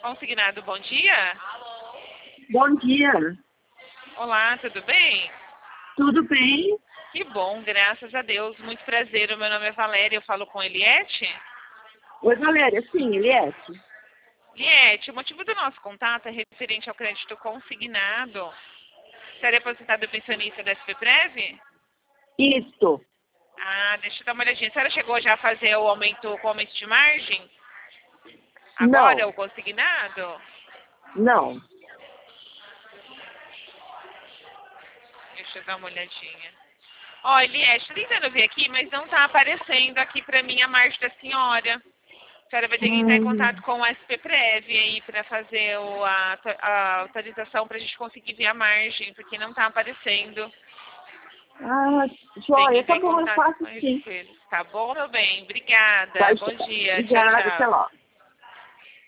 Consignado, bom dia. Bom dia. Olá, tudo bem? Tudo bem? Que bom, graças a Deus. Muito prazer, o meu nome é Valéria, eu falo com Eliette. Oi, Valéria. Sim, Eliette. Eliette, o motivo do nosso contato é referente ao crédito consignado. Você é depositado pensionista da SPPrev? Isso. Ah, deixa eu dar uma olhadinha. A senhora chegou já a fazer o aumento de margem? Agora, Não. o consignado? Não. Deixa eu dar uma olhadinha. Ó, Eliette, tô tentando ver aqui, mas não tá aparecendo aqui pra mim a margem da senhora. A senhora vai ter que entrar em contato com o SPPrev aí para fazer a autorização para a gente conseguir ver a margem, porque não está aparecendo. Ah, Tem que joia. entrar Tá em bom, eu contato faço com sim. eles. Tá bom, meu bem? Obrigada. Tá, Bom dia. Tchau, obrigada. Até tchau. lá.